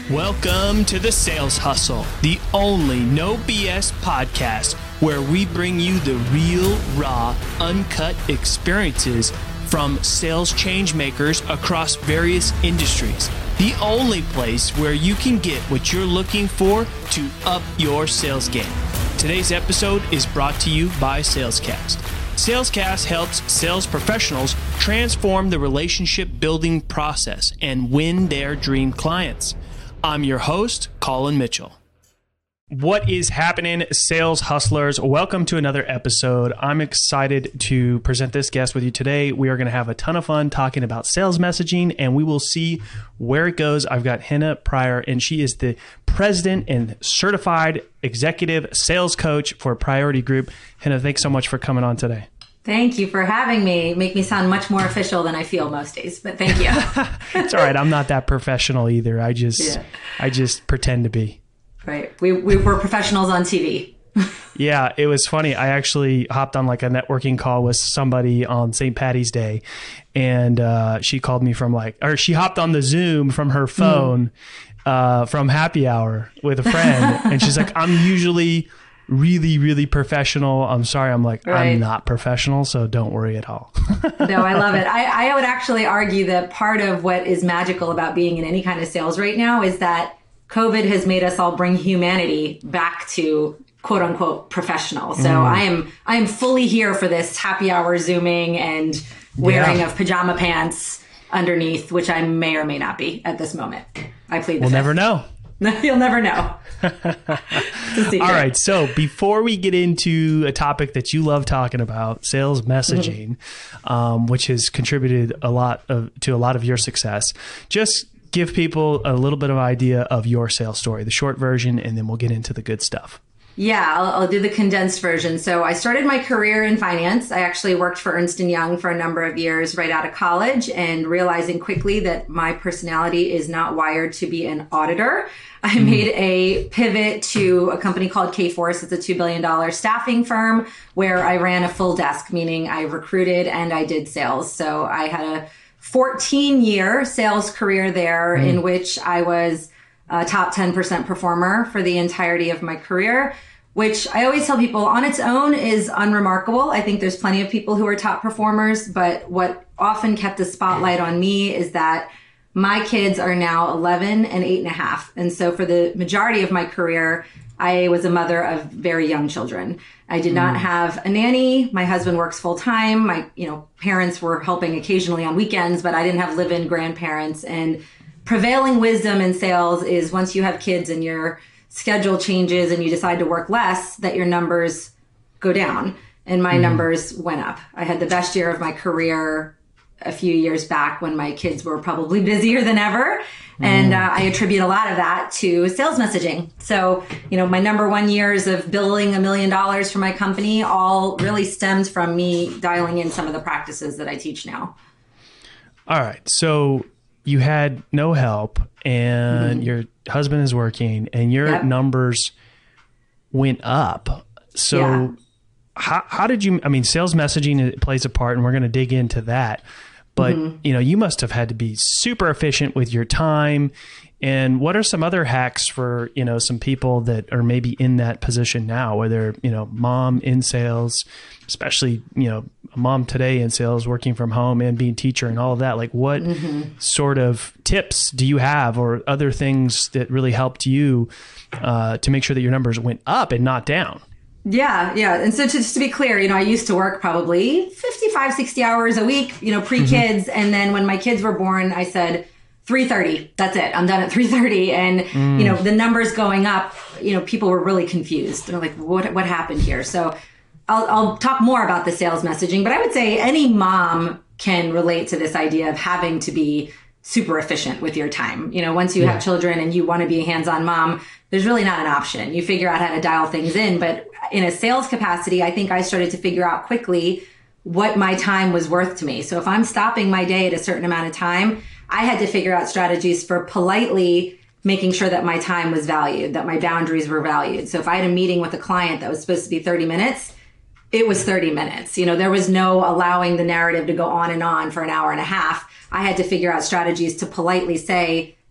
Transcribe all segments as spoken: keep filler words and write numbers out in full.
Welcome to the Sales Hustle, the only no B S podcast where we bring you the real, raw, uncut experiences from sales change makers across various industries. The only place where you can get what you're looking for to up your sales game. Today's episode is brought to you by Salescast. Salescast helps sales professionals transform the relationship building process and win their dream clients. I'm your host, Colin Mitchell. What is happening, sales hustlers? Welcome to another episode. I'm excited to present this guest with you today. We are going to have a ton of fun talking about sales messaging, and we will see where it goes. I've got Henna Pryor, and she is the president and certified executive sales coach for Priority Group. Henna, thanks so much for coming on today. Thank you for having me. Make me sound much more official than I feel most days, but thank you. It's all right. I'm not that professional either. I just, yeah. I just pretend to be. Right. We we were professionals on T V. Yeah, it was funny. I actually hopped on like a networking call with somebody on Saint Patty's Day, and uh, she called me from like, or she hopped on the Zoom from her phone mm. uh, from happy hour with a friend, and she's like, "I'm usually really, really professional. I'm sorry." I'm like, right. I'm not professional, so don't worry at all. No, I love it. I, I would actually argue that part of what is magical about being in any kind of sales right now is that COVID has made us all bring humanity back to quote unquote professional. So mm. I am I am fully here for this happy hour Zooming and wearing yeah. of pajama pants underneath, which I may or may not be at this moment. I plead the We'll fifth. never know. You'll never know. All right. So before we get into a topic that you love talking about, sales messaging, mm-hmm. um, which has contributed a lot of, to a lot of your success, just give people a little bit of idea of your sales story, the short version, and then we'll get into the good stuff. Yeah, I'll, I'll do the condensed version. So I started my career in finance. I actually worked for Ernst and Young for a number of years right out of college, and realizing quickly that my personality is not wired to be an auditor. I mm. made a pivot to a company called Kforce. It's a two billion dollars staffing firm where I ran a full desk, meaning I recruited and I did sales. So I had a fourteen year sales career there mm. in which I was a top ten percent performer for the entirety of my career, which I always tell people on its own is unremarkable. I think there's plenty of people who are top performers, but what often kept the spotlight on me is that my kids are now eleven and eight and a half. And so for the majority of my career, I was a mother of very young children. I did not have a nanny. My husband works full time. My, you know, parents were helping occasionally on weekends, but I didn't have live-in grandparents. And prevailing wisdom in sales is once you have kids and your schedule changes and you decide to work less, that your numbers go down. And my mm. numbers went up. I had the best year of my career a few years back when my kids were probably busier than ever. And uh, I attribute a lot of that to sales messaging. So, you know, my number one years of billing a million dollars for my company all really stemmed from me dialing in some of the practices that I teach now. All right. So you had no help and mm-hmm. your husband is working and your yep. numbers went up. So yeah. how, how did you, I mean, sales messaging plays a part and we're going to dig into that. But, mm-hmm. you know, you must have had to be super efficient with your time. And what are some other hacks for, you know, some people that are maybe in that position now, where they're, you know, mom in sales, especially, you know, a mom today in sales, working from home and being teacher and all of that. Like what mm-hmm. sort of tips do you have or other things that really helped you uh, to make sure that your numbers went up and not down? Yeah, yeah. And so to, just to be clear, you know, I used to work probably fifty-five, sixty hours a week, you know, pre-kids. Mm-hmm. And then when my kids were born, I said three thirty, that's it. I'm done at three thirty. And, mm. you know, the numbers going up, you know, people were really confused. They're like, what, what happened here? So I'll, I'll talk more about the sales messaging, but I would say any mom can relate to this idea of having to be super efficient with your time. You know, once you yeah. have children and you want to be a hands-on mom, there's really not an option. You figure out how to dial things in. But in a sales capacity, I think I started to figure out quickly what my time was worth to me. So if I'm stopping my day at a certain amount of time, I had to figure out strategies for politely making sure that my time was valued, that my boundaries were valued. So if I had a meeting with a client that was supposed to be thirty minutes, it was thirty minutes. You know, there was no allowing the narrative to go on and on for an hour and a half. I had to figure out strategies to politely say,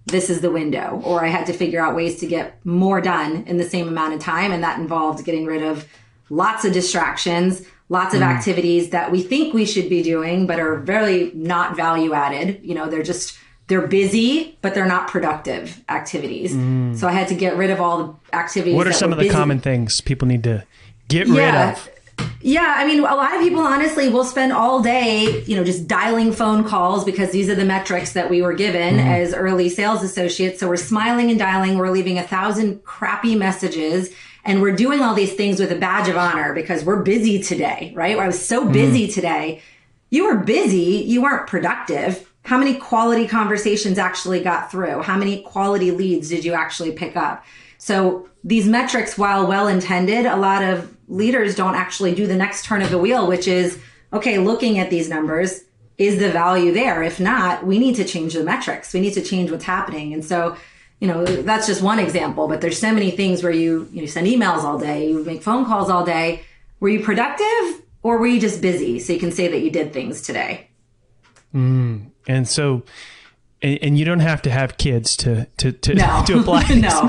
this is the window, or I had to figure out ways to get more done in the same amount of time. And that involved getting rid of lots of distractions, lots of mm. activities that we think we should be doing, but are very not value added. You know, they're just, they're busy, but they're not productive activities. Mm. So I had to get rid of all the activities. What are some of the busy. common things people need to get yeah. rid of? Yeah, I mean, a lot of people, honestly, will spend all day, you know, just dialing phone calls because these are the metrics that we were given mm-hmm. as early sales associates. So we're smiling and dialing. We're leaving a thousand crappy messages. And we're doing all these things with a badge of honor because we're busy today, right? I was so busy mm. today. You were busy. You weren't productive. How many quality conversations actually got through? How many quality leads did you actually pick up? So these metrics, while well-intended, a lot of leaders don't actually do the next turn of the wheel, which is, okay, looking at these numbers, is the value there? If not, we need to change the metrics. We need to change what's happening. And so, you know, that's just one example, but there's so many things where you, you send emails all day, you make phone calls all day. Were you productive or were you just busy? So you can say that you did things today. Mm. And so, and, and you don't have to have kids to to to, no. to apply. No.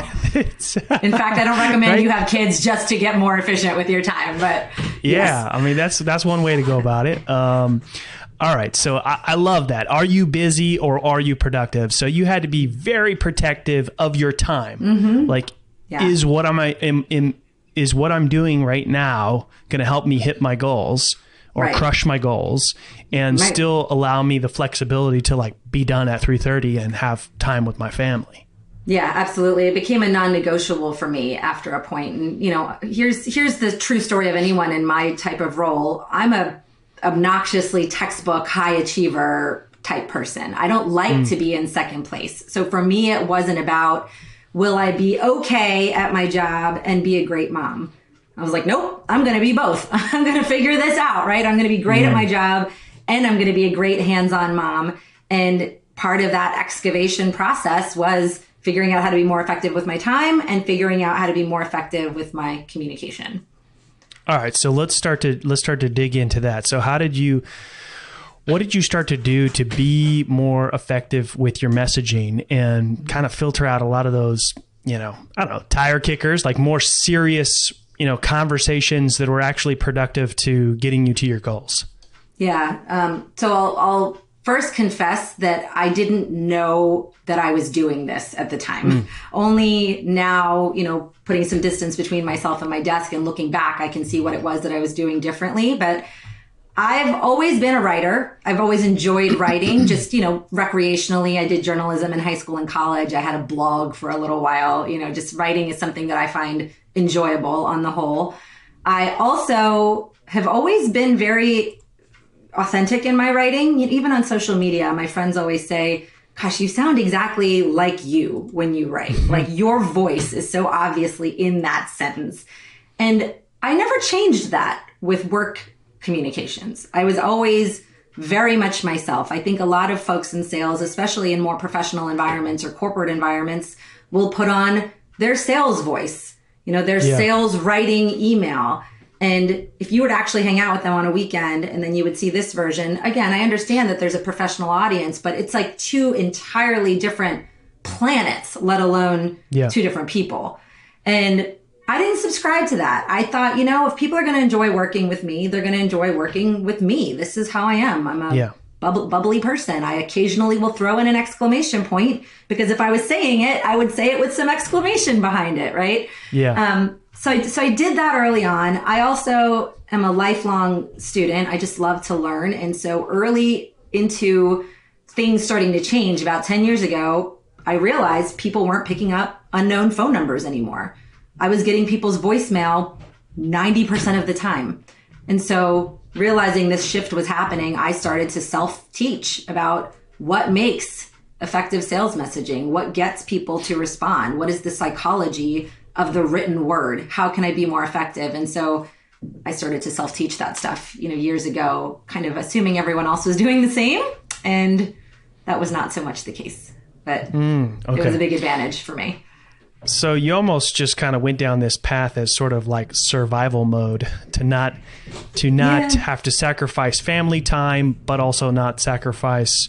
In fact, I don't recommend right? you have kids just to get more efficient with your time. But yeah, yes. I mean that's that's one way to go about it. Um, all right, so I, I love that. Are you busy or are you productive? So you had to be very protective of your time. Mm-hmm. Like, yeah. is what am I am, am is what I'm doing right now going to help me hit my goals? Or right. crush my goals and right. still allow me the flexibility to like be done at three thirty and have time with my family. Yeah, absolutely. It became a non-negotiable for me after a point. And, you know, here's, here's the true story of anyone in my type of role. I'm a obnoxiously textbook high achiever type person. I don't like mm. to be in second place. So for me, it wasn't about, will I be okay at my job and be a great mom? I was like, nope, I'm going to be both. I'm going to figure this out, right? I'm going to be great mm. at my job and I'm going to be a great hands-on mom. And part of that excavation process was figuring out how to be more effective with my time and figuring out how to be more effective with my communication. All right. So let's start to, let's start to dig into that. So how did you, what did you start to do to be more effective with your messaging and kind of filter out a lot of those, you know, I don't know, tire kickers, like more serious, you know, conversations that were actually productive to getting you to your goals? Yeah. Um, so I'll, I'll first confess that I didn't know that I was doing this at the time. Mm. Only now, you know, putting some distance between myself and my desk and looking back, I can see what it was that I was doing differently. But I've always been a writer. I've always enjoyed writing, just, you know, recreationally. I did journalism in high school and college. I had a blog for a little while. You know, just writing is something that I find enjoyable on the whole. I also have always been very authentic in my writing. Even on social media, my friends always say, gosh, you sound exactly like you when you write. Like your voice is so obviously in that sentence. And I never changed that with work communications. I was always very much myself. I think a lot of folks in sales, especially in more professional environments or corporate environments, will put on their sales voice, you know, their yeah. sales writing email. And if you were to actually hang out with them on a weekend and then you would see this version, again, I understand that there's a professional audience, but it's like two entirely different planets, let alone yeah. two different people. And I didn't subscribe to that. I thought, you know, if people are going to enjoy working with me, they're going to enjoy working with me. This is how I am. I'm a yeah. bubble, bubbly person. I occasionally will throw in an exclamation point because if I was saying it, I would say it with some exclamation behind it, right? Yeah. Um, so, I, so I did that early on. I also am a lifelong student. I just love to learn. And so early into things starting to change about ten years ago, I realized people weren't picking up unknown phone numbers anymore. I was getting people's voicemail ninety percent of the time. And so realizing this shift was happening, I started to self-teach about what makes effective sales messaging, what gets people to respond, what is the psychology of the written word, how can I be more effective? And so I started to self-teach that stuff, you know, years ago, kind of assuming everyone else was doing the same. And that was not so much the case, but mm, okay. It was a big advantage for me. So you almost just kind of went down this path as sort of like survival mode to not to not yeah. have to sacrifice family time, but also not sacrifice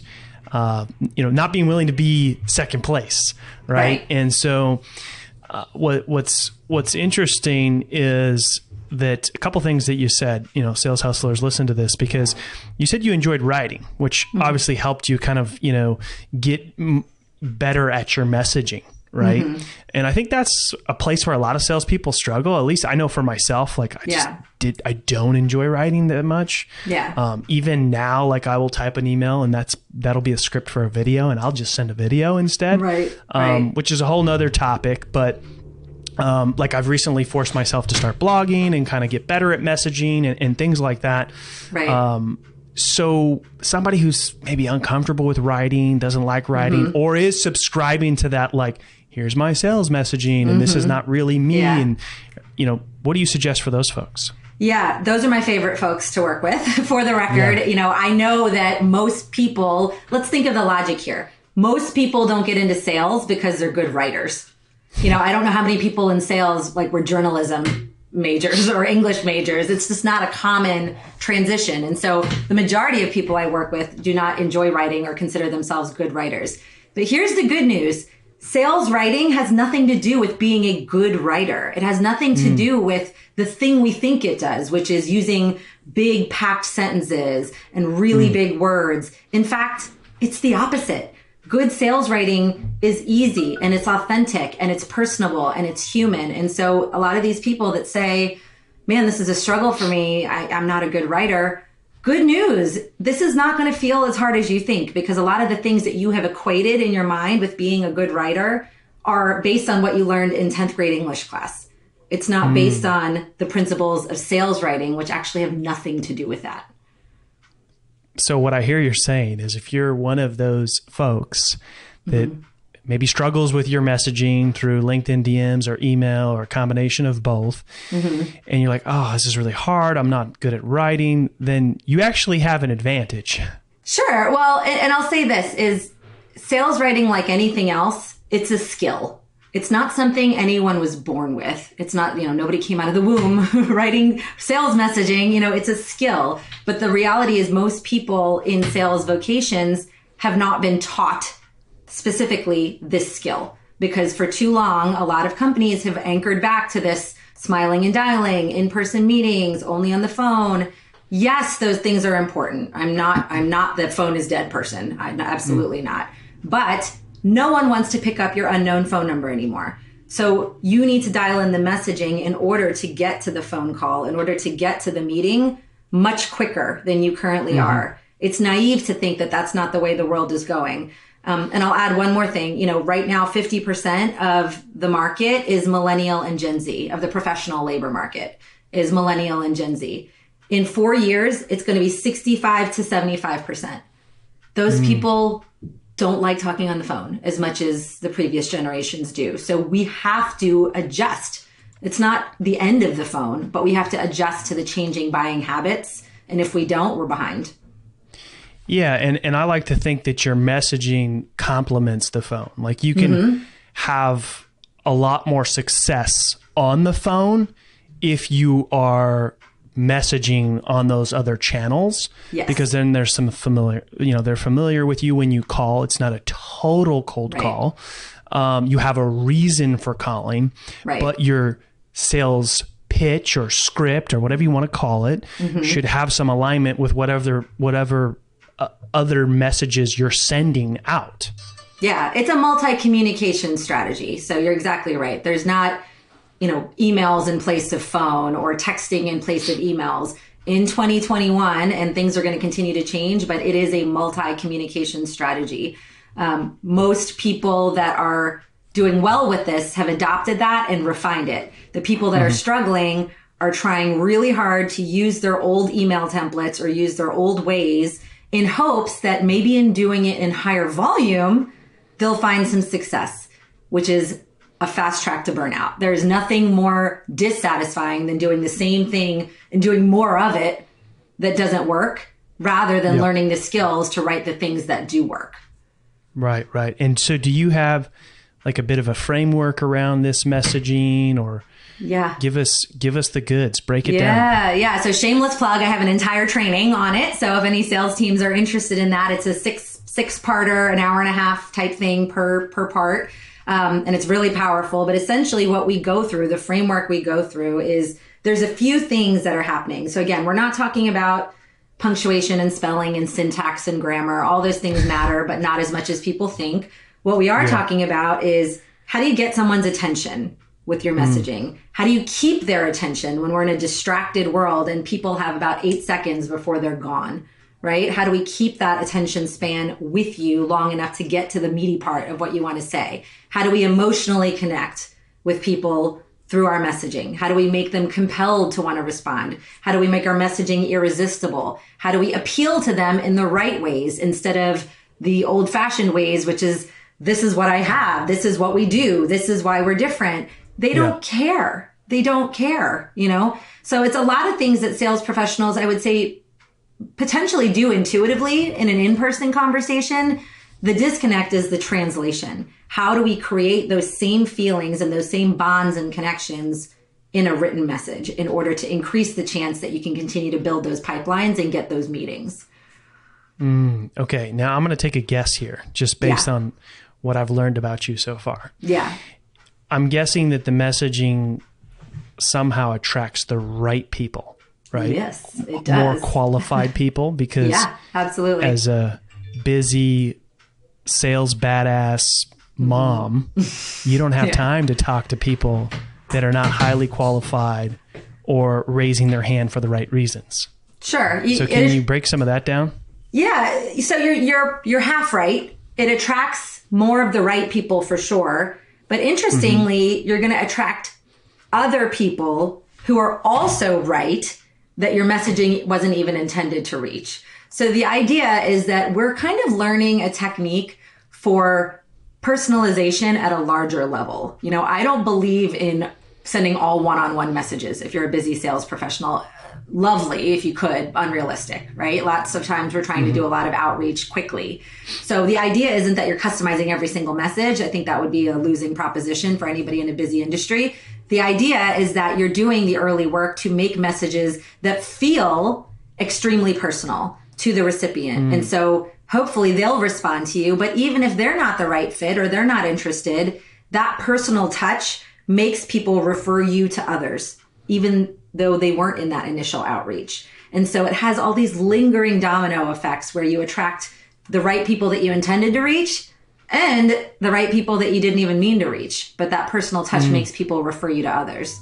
uh, you know, not being willing to be second place. Right. right. And so uh, what, what's, what's interesting is that a couple things that you said, you know, sales hustlers, listen to this, because you said you enjoyed writing, which mm-hmm. obviously helped you kind of, you know, get m- better at your messaging. Right. Mm-hmm. And I think that's a place where a lot of salespeople struggle. At least I know for myself, like I just yeah. did, I don't enjoy writing that much. Yeah. Um, even now, like I will type an email and that's, that'll be a script for a video and I'll just send a video instead. Right. Um, right. Which is a whole nother topic, but Um, like I've recently forced myself to start blogging and kind of get better at messaging and, and things like that. Right. Um, so somebody who's maybe uncomfortable with writing, doesn't like writing, mm-hmm. or is subscribing to that, like, here's my sales messaging and mm-hmm. this is not really me. Yeah. And, you know, what do you suggest for those folks? Yeah, those are my favorite folks to work with. For the record, yeah. you know, I know that most people, let's think of the logic here. Most people don't get into sales because they're good writers. You know, I don't know how many people in sales like were journalism majors or English majors. It's just not a common transition. And so the majority of people I work with do not enjoy writing or consider themselves good writers. But here's the good news. Sales writing has nothing to do with being a good writer. It has nothing to mm. do with the thing we think it does, which is using big packed sentences and really mm. big words. In fact, it's the opposite. Good sales writing is easy and it's authentic and it's personable and it's human. And so a lot of these people that say, man, this is a struggle for me, I, I'm not a good writer. Good news. This is not going to feel as hard as you think, because a lot of the things that you have equated in your mind with being a good writer are based on what you learned in tenth grade English class. It's not mm. based on the principles of sales writing, which actually have nothing to do with that. So what I hear you're saying is if you're one of those folks that mm-hmm. maybe struggles with your messaging through LinkedIn D Ms or email or a combination of both, mm-hmm. and you're like, oh, this is really hard, I'm not good at writing, then you actually have an advantage. Sure. Well, and, and I'll say this is sales writing, like anything else, it's a skill. It's not something anyone was born with. It's not, you know, nobody came out of the womb writing sales messaging. You know, it's a skill. But the reality is most people in sales vocations have not been taught specifically this skill, because for too long, a lot of companies have anchored back to this smiling and dialing, in-person meetings, only on the phone. Yes, those things are important. I'm not, I'm not the phone is dead person. I'm absolutely mm. not. But no one wants to pick up your unknown phone number anymore. So you need to dial in the messaging in order to get to the phone call, in order to get to the meeting much quicker than you currently mm-hmm. are. It's naive to think that that's not the way the world is going. Um, and I'll add one more thing. You know, right now, fifty percent of the market is millennial and Gen Z, of the professional labor market is millennial and Gen Z. In four years, it's going to be sixty-five to seventy-five percent. Those mm. people don't like talking on the phone as much as the previous generations do. So we have to adjust. It's not the end of the phone, but we have to adjust to the changing buying habits. And if we don't, we're behind. Yeah. And, and I like to think that your messaging complements the phone. Like you can mm-hmm. have a lot more success on the phone if you are messaging on those other channels, yes. because then there's some familiar, you know, they're familiar with you when you call. It's not a total cold right. call. Um, you have a reason for calling, right. but your sales pitch or script or whatever you want to call it mm-hmm. should have some alignment with whatever, whatever uh, other messages you're sending out. Yeah. It's a multi-communication strategy. So you're exactly right. There's not, you know, emails in place of phone or texting in place of emails in twenty twenty-one, and things are going to continue to change, but it is a multi-communication strategy. Um, most people that are doing well with this have adopted that and refined it. The people that mm-hmm. are struggling are trying really hard to use their old email templates or use their old ways in hopes that maybe in doing it in higher volume, they'll find some success, which is a fast track to burnout. There's nothing more dissatisfying than doing the same thing and doing more of it that doesn't work, rather than yep. learning the skills to write the things that do work. Right, right. And so do you have like a bit of a framework around this messaging, or yeah, give us, give us the goods, break it yeah, down. Yeah. So shameless plug. I have an entire training on it. So if any sales teams are interested in that, it's a six six-parter, an hour and a half type thing per per part. Um, and it's really powerful. But essentially what we go through, the framework we go through is there's a few things that are happening. So again, we're not talking about punctuation and spelling and syntax and grammar. All those things matter, but not as much as people think. What we are yeah. talking about is how do you get someone's attention with your messaging? Mm. How do you keep their attention when we're in a distracted world and people have about eight seconds before they're gone? Right? How do we keep that attention span with you long enough to get to the meaty part of what you want to say? How do we emotionally connect with people through our messaging? How do we make them compelled to want to respond? How do we make our messaging irresistible? How do we appeal to them in the right ways instead of the old-fashioned ways, which is, this is what I have. This is what we do. This is why we're different. They don't yeah. care. They don't care, you know? So it's a lot of things that sales professionals, I would say, potentially do intuitively in an in-person conversation. The disconnect is the translation. How do we create those same feelings and those same bonds and connections in a written message in order to increase the chance that you can continue to build those pipelines and get those meetings? Mm, okay. Now I'm going to take a guess here just based yeah. on what I've learned about you so far. Yeah. I'm guessing that the messaging somehow attracts the right people. Right? Yes, it does. More qualified people, because yeah, absolutely. As a busy sales badass mom, you don't have yeah. time to talk to people that are not highly qualified or raising their hand for the right reasons. Sure. So can it, you break some of that down? Yeah. So you're you're you're half right. It attracts more of the right people for sure. But interestingly, mm-hmm. you're going to attract other people who are also right that your messaging wasn't even intended to reach. So the idea is that we're kind of learning a technique for personalization at a larger level. You know, I don't believe in sending all one-on-one messages if you're a busy sales professional. Lovely, if you could, unrealistic, right? Lots of times we're trying mm-hmm. to do a lot of outreach quickly. So the idea isn't that you're customizing every single message. I think that would be a losing proposition for anybody in a busy industry. The idea is that you're doing the early work to make messages that feel extremely personal to the recipient. Mm. And so hopefully they'll respond to you. But even if they're not the right fit or they're not interested, that personal touch makes people refer you to others, even though they weren't in that initial outreach. And so it has all these lingering domino effects where you attract the right people that you intended to reach and the right people that you didn't even mean to reach. But that personal touch mm. makes people refer you to others.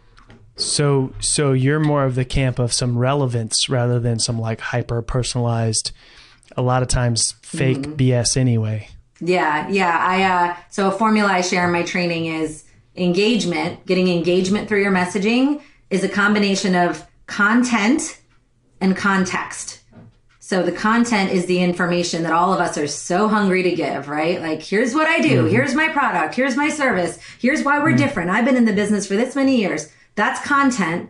So so you're more of the camp of some relevance rather than some like hyper personalized, a lot of times fake mm. B S anyway. Yeah, yeah. I uh, so a formula I share in my training is engagement. Getting engagement through your messaging is a combination of content and context. So the content is the information that all of us are so hungry to give, right? Like, here's what I do. Mm-hmm. Here's my product. Here's my service. Here's why we're mm-hmm. different. I've been in the business for this many years. That's content.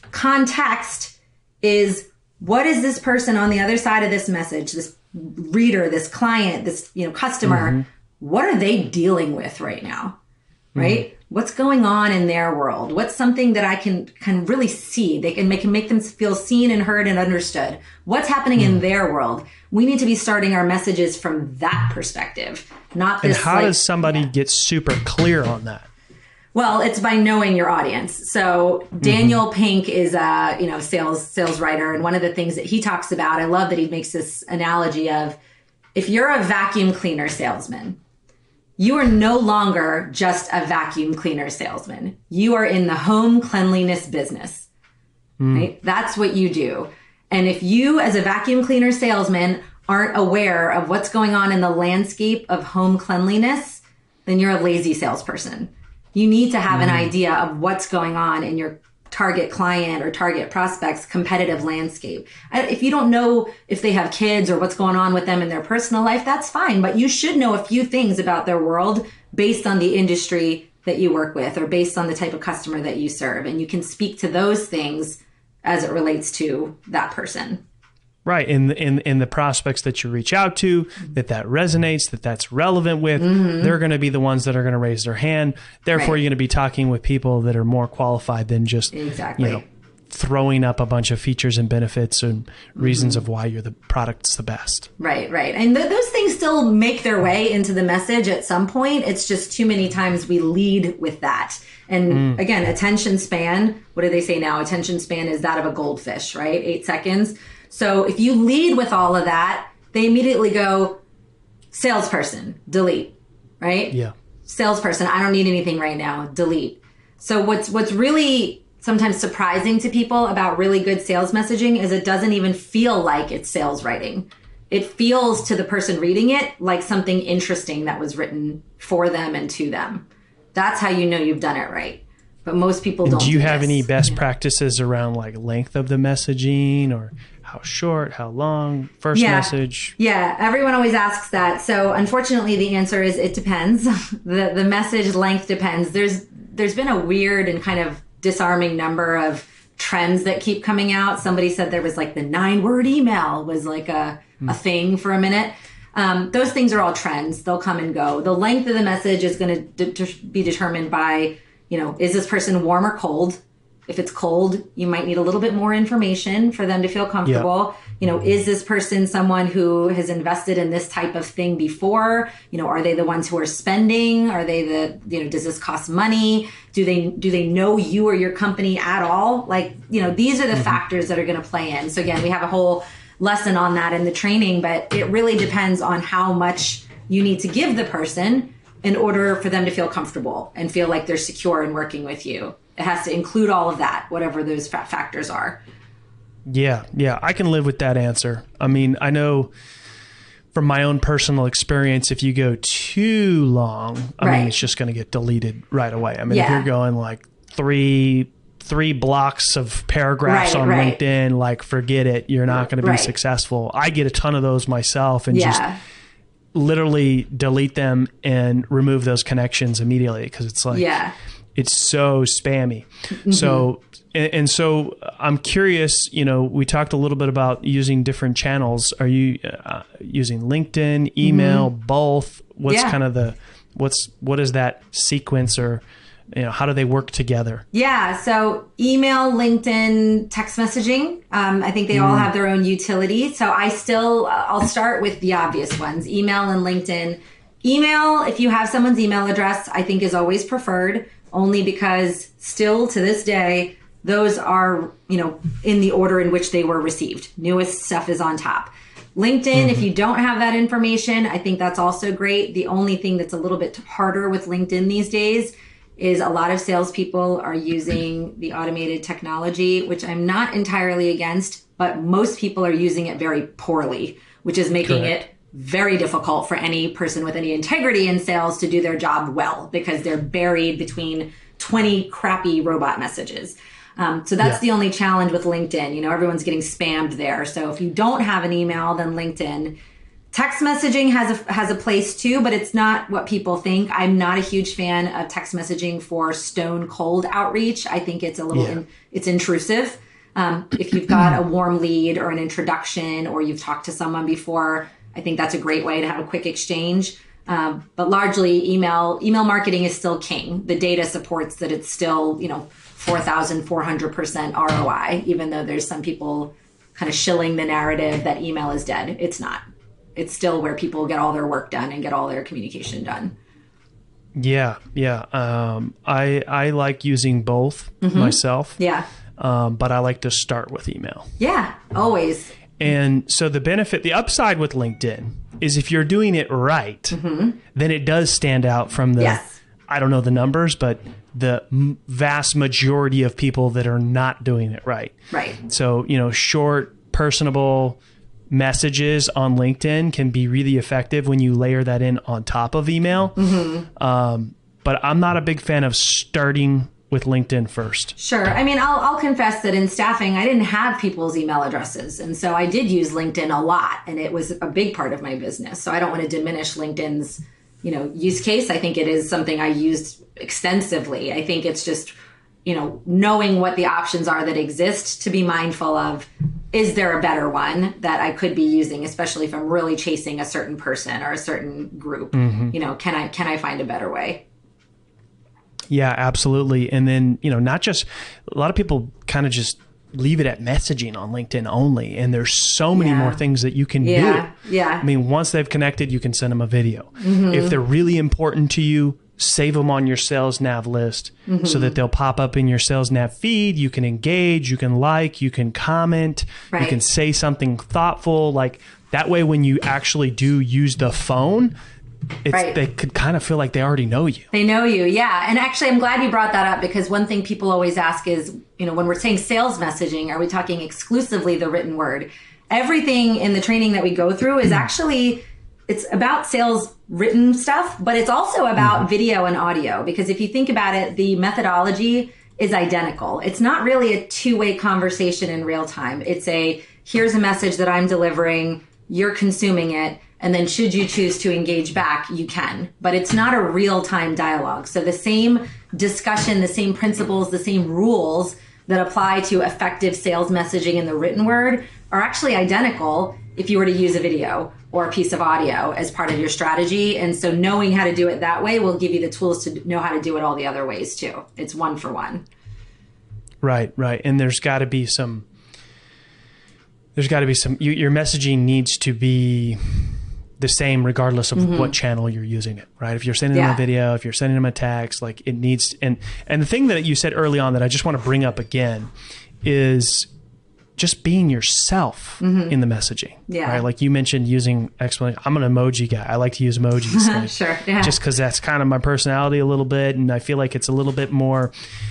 Context is, what is this person on the other side of this message, this reader, this client, this, you know, customer, mm-hmm. what are they dealing with right now? Right? Mm-hmm. What's going on in their world? What's something that I can can really see? They can make, can make them feel seen and heard and understood. What's happening mm. in their world? We need to be starting our messages from that perspective, not this. And how like, does somebody yeah. get super clear on that? Well, it's by knowing your audience. So Daniel mm-hmm. Pink is a you know sales sales writer, and one of the things that he talks about, I love that he makes this analogy of, if you're a vacuum cleaner salesman, you are no longer just a vacuum cleaner salesman. You are in the home cleanliness business, mm. right? That's what you do. And if you as a vacuum cleaner salesman aren't aware of what's going on in the landscape of home cleanliness, then you're a lazy salesperson. You need to have mm. an idea of what's going on in your target client or target prospect's competitive landscape. If you don't know if they have kids or what's going on with them in their personal life, that's fine. But you should know a few things about their world based on the industry that you work with or based on the type of customer that you serve. And you can speak to those things as it relates to that person. Right. In the, in, in the prospects that you reach out to, that that resonates, that that's relevant with, mm-hmm. they're going to be the ones that are going to raise their hand. Therefore, right. you're going to be talking with people that are more qualified than just, exactly. you know, throwing up a bunch of features and benefits and reasons mm-hmm. of why you're the product's the best. Right, right. And th- those things still make their way into the message at some point. It's just too many times we lead with that. And mm. again, attention span, what do they say now? Attention span is that of a goldfish, right? Eight seconds. So if you lead with all of that, they immediately go, salesperson, delete, right? Yeah. Salesperson, I don't need anything right now, delete. So what's what's really sometimes surprising to people about really good sales messaging is it doesn't even feel like it's sales writing. It feels to the person reading it like something interesting that was written for them and to them. That's how you know you've done it right. But most people don't. Do you do have this. any best yeah. practices around like length of the messaging or how short, how long, first yeah. message? Yeah, everyone always asks that. So unfortunately, the answer is it depends. the The message length depends. There's There's been a weird and kind of disarming number of trends that keep coming out. Somebody said there was like the nine word email was like a, mm. a thing for a minute. Um, those things are all trends. They'll come and go. The length of the message is going to de- be determined by, you know, is this person warm or cold? If it's cold, you might need a little bit more information for them to feel comfortable. Yeah. You know, is this person someone who has invested in this type of thing before? You know, are they the ones who are spending? Are they the, you know, does this cost money? Do they, do they know you or your company at all? Like, you know, these are the mm-hmm. factors that are going to play in. So again, we have a whole lesson on that in the training, but it really depends on how much you need to give the person in order for them to feel comfortable and feel like they're secure in working with you. It has to include all of that, whatever those fa- factors are. Yeah, yeah, I can live with that answer. I mean, I know from my own personal experience, if you go too long, I right. mean, it's just going to get deleted right away. I mean, yeah. if you're going like three three blocks of paragraphs right, on right. LinkedIn, like forget it, you're not going to be right. successful. I get a ton of those myself and yeah. just literally delete them and remove those connections immediately because it's like... Yeah. It's so spammy. Mm-hmm. So, and, and so I'm curious, you know, we talked a little bit about using different channels. Are you uh, using LinkedIn, email, mm-hmm. both? What's yeah. kind of the, what's, what is that sequence or, you know, how do they work together? Yeah. So email, LinkedIn, text messaging. Um, I think they mm. all have their own utility. So I still, uh, I'll start with the obvious ones, email and LinkedIn. Email, if you have someone's email address, I think is always preferred. Only because still to this day, those are, you know, in the order in which they were received. Newest stuff is on top. LinkedIn, mm-hmm. if you don't have that information, I think that's also great. The only thing that's a little bit harder with LinkedIn these days is a lot of salespeople are using the automated technology, which I'm not entirely against, but most people are using it very poorly, which is making Correct. it very difficult for any person with any integrity in sales to do their job well because they're buried between twenty crappy robot messages. Um, so that's yeah. the only challenge with LinkedIn. You know, everyone's getting spammed there. So if you don't have an email, then LinkedIn. Text messaging has a, has a place too, but it's not what people think. I'm not a huge fan of text messaging for stone cold outreach. I think it's a little, yeah. in, it's intrusive. Um, if you've got a warm lead or an introduction or you've talked to someone before, I think that's a great way to have a quick exchange. Um, but largely email, email marketing is still king. The data supports that it's still, you know, four thousand four hundred percent R O I, even though there's some people kind of shilling the narrative that email is dead. It's not. It's still where people get all their work done and get all their communication done. Yeah. Yeah. Um, I, I like using both mm-hmm. myself. Yeah. Um, but I like to start with email. Yeah, always. And so the benefit, the upside with LinkedIn is if you're doing it right, mm-hmm. then it does stand out from the, yes. I don't know the numbers, but the m- vast majority of people that are not doing it right. Right. So, you know, short, personable messages on LinkedIn can be really effective when you layer that in on top of email. Mm-hmm. Um, but I'm not a big fan of starting with LinkedIn first. Sure. I mean, I'll, I'll confess that in staffing, I didn't have people's email addresses. And so I did use LinkedIn a lot, and it was a big part of my business. So I don't want to diminish LinkedIn's, you know, use case. I think it is something I used extensively. I think it's just, you know, knowing what the options are that exist to be mindful of, is there a better one that I could be using, especially if I'm really chasing a certain person or a certain group, mm-hmm. you know, can I, can I find a better way? Yeah, absolutely. And then, you know, not just, a lot of people kind of just leave it at messaging on LinkedIn only. And there's so many Yeah. more things that you can Yeah. do. Yeah. I mean, once they've connected, you can send them a video. Mm-hmm. If they're really important to you, save them on your Sales Nav list Mm-hmm. so that they'll pop up in your Sales Nav feed. You can engage, you can like, you can comment, you Right. can say something thoughtful. Like that way, when you actually do use the phone, it's, Right. they could kind of feel like they already know you. They know you, yeah. And actually, I'm glad you brought that up because one thing people always ask is, you know, when we're saying sales messaging, are we talking exclusively the written word? Everything in the training that we go through is actually, it's about sales written stuff, but it's also about mm-hmm. video and audio. Because if you think about it, the methodology is identical. It's not really a two-way conversation in real time. It's a, here's a message that I'm delivering, you're consuming it, and then should you choose to engage back, you can. But it's not a real-time dialogue. So the same discussion, the same principles, the same rules that apply to effective sales messaging in the written word are actually identical if you were to use a video or a piece of audio as part of your strategy. And so knowing how to do it that way will give you the tools to know how to do it all the other ways too. It's one for one. Right, right. And there's got to be some, there's got to be some, you, your messaging needs to be the same regardless of mm-hmm. what channel you're using it, right? If you're sending Yeah. them a video, if you're sending them a text, like it needs, and, and the thing that you said early on that I just want to bring up again is just being yourself mm-hmm. in the messaging, Yeah. right? Like you mentioned using explanation. I'm an emoji guy. I like to use emojis. Like, Sure. Yeah. Just because that's kind of my personality a little bit. And I feel like it's a little bit more,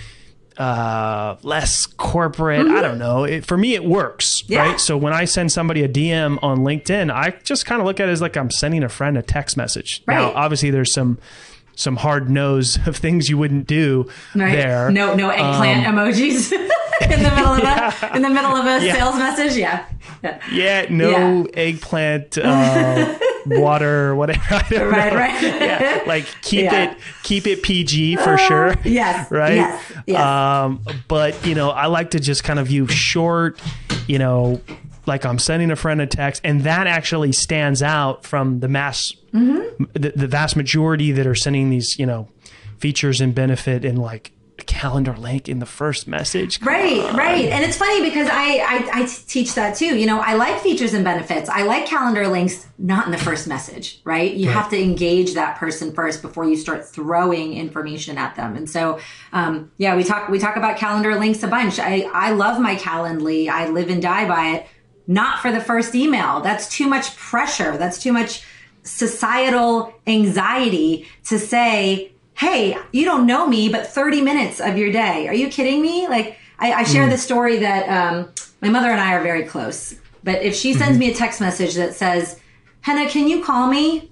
uh, less corporate. Mm-hmm. I don't know. It, for me, it works, Yeah. right? So when I send somebody a D M on LinkedIn, I just kind of look at it as like I'm sending a friend a text message. Right. Now, obviously there's some, some hard no's of things you wouldn't do Right. there. No, no eggplant Um, emojis in the middle of yeah. a in the middle of a Yeah. sales message. Yeah. Yeah. Yeah, no Yeah. eggplant, uh, water, whatever. I don't Right, know. right. Yeah, like keep Yeah. it, keep it P G for sure. Yes. Right. Yes. Yes. Um, but you know, I like to just kind of use short, you know, like I'm sending a friend a text, and that actually stands out from the mass, mm-hmm. the, the vast majority that are sending these, you know, features and benefit in like a calendar link in the first message. Come Right, on. right. And it's funny because I, I, I teach that too. You know, I like features and benefits. I like calendar links, not in the first message, right? You Right. have to engage that person first before you start throwing information at them. And so, um, yeah, we talk, we talk about calendar links a bunch. I, I love my Calendly. I live and die by it. Not for the first email. That's too much pressure. That's too much societal anxiety to say, hey, you don't know me, but thirty minutes of your day. Are you kidding me? Like, I, I share mm. the story that um, my mother and I are very close. But if she sends mm-hmm. me a text message that says, Henna, can you call me?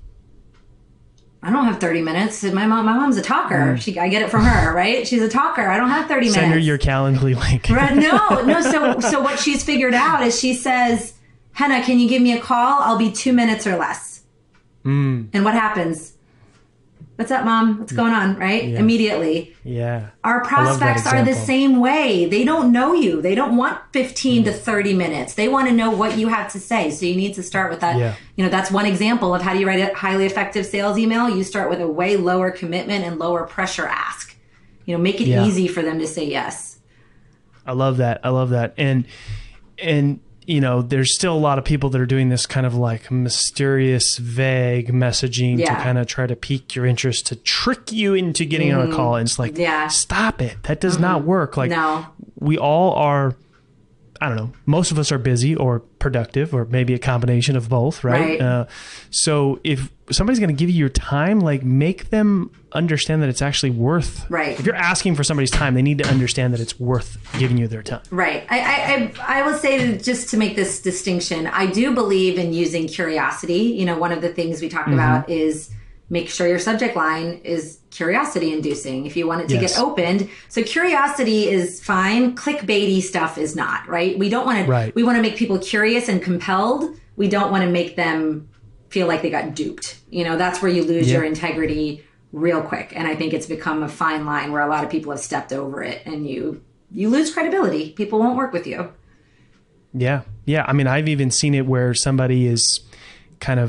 I don't have thirty minutes. My mom, my mom's a talker. Mm. She, I get it from her, right? She's a talker. I don't have thirty Send minutes. Send her your Calendly link. Right? No, no. So, so what she's figured out is she says, Henna, can you give me a call? I'll be two minutes or less. Mm. And what happens? What's up, Mom? What's going on? Right? Yeah. Immediately. Yeah. Our prospects are the same way. They don't know you. They don't want fifteen mm. to thirty minutes. They want to know what you have to say. So you need to start with that. Yeah. You know, that's one example of how do you write a highly effective sales email? You start with a way lower commitment and lower pressure ask. You know, make it yeah. easy for them to say yes. I love that. I love that. And, and, you know, there's still a lot of people that are doing this kind of like mysterious, vague messaging yeah. to kind of try to pique your interest, to trick you into getting mm. on a call. And it's like, yeah. stop it. That does mm-hmm. not work. Like, no. we all are, I don't know, most of us are busy or productive, or maybe a combination of both, right? right. Uh, so if somebody's going to give you your time, like make them understand that it's actually worth, right. if you're asking for somebody's time, they need to understand that it's worth giving you their time. Right. I, I, I will say, just to make this distinction, I do believe in using curiosity. You know, one of the things we talked mm-hmm. about is make sure your subject line is curiosity inducing if you want it to yes. get opened. So curiosity is fine. Clickbaity stuff is not, right? We don't want to, right. we want to make people curious and compelled. We don't want to make them feel like they got duped. You know, that's where you lose yeah. your integrity real quick. And I think it's become a fine line where a lot of people have stepped over it, and you, you lose credibility. People won't work with you. Yeah. Yeah. I mean, I've even seen it where somebody is kind of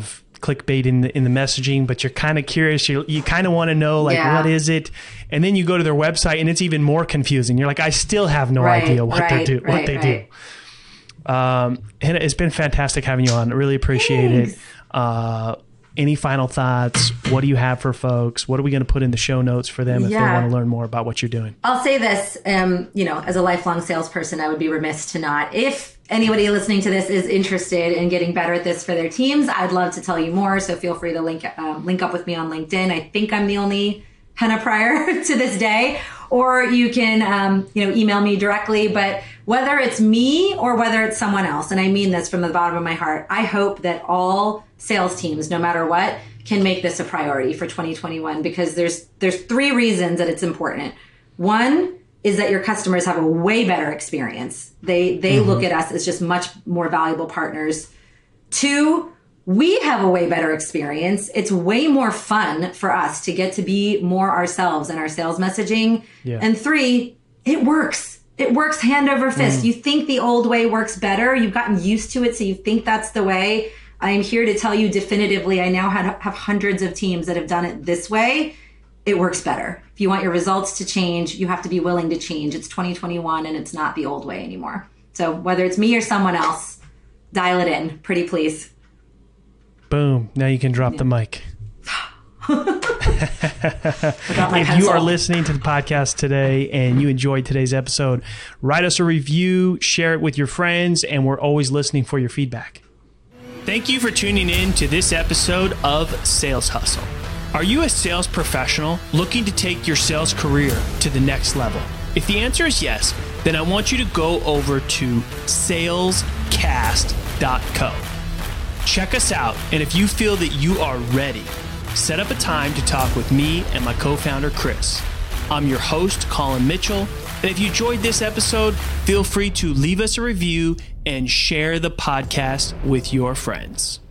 clickbait in the in the messaging, but you're kind of curious. You you kind of want to know like yeah. what is it, and then you go to their website and it's even more confusing. You're like, I still have no right, idea what right, they do. Right, what they right. do. Um, and it's been fantastic having you on. I really appreciate Thanks. it. Uh, any final thoughts? What do you have for folks? What are we going to put in the show notes for them if Yeah. they want to learn more about what you're doing? I'll say this, um, you know, as a lifelong salesperson, I would be remiss to not. If anybody listening to this is interested in getting better at this for their teams, I'd love to tell you more. So feel free to link um, link up with me on LinkedIn. I think I'm the only Henna Pryor to this day. Or you can, um, you know, email me directly. But whether it's me or whether it's someone else, and I mean this from the bottom of my heart, I hope that all sales teams, no matter what, can make this a priority for twenty twenty-one, because there's there's three reasons that it's important. One is that your customers have a way better experience. They they mm-hmm. look at us as just much more valuable partners. Two, we have a way better experience. It's way more fun for us to get to be more ourselves in our sales messaging. Yeah. And three, it works. It works hand over fist. Mm. You think the old way works better. You've gotten used to it, so you think that's the way. I am here to tell you definitively, I now have, have hundreds of teams that have done it this way. It works better. If you want your results to change, you have to be willing to change. It's twenty twenty-one and it's not the old way anymore. So whether it's me or someone else, dial it in, pretty please. Boom. Now you can drop yeah. the mic. If pencil. you are listening to the podcast today and you enjoyed today's episode, write us a review, share it with your friends, and we're always listening for your feedback. Thank you for tuning in to this episode of Sales Hustle. Are you a sales professional looking to take your sales career to the next level? If the answer is yes, then I want you to go over to sales cast dot co. Check us out, and if you feel that you are ready, set up a time to talk with me and my co-founder, Chris. I'm your host, Colin Mitchell, and if you enjoyed this episode, feel free to leave us a review and share the podcast with your friends.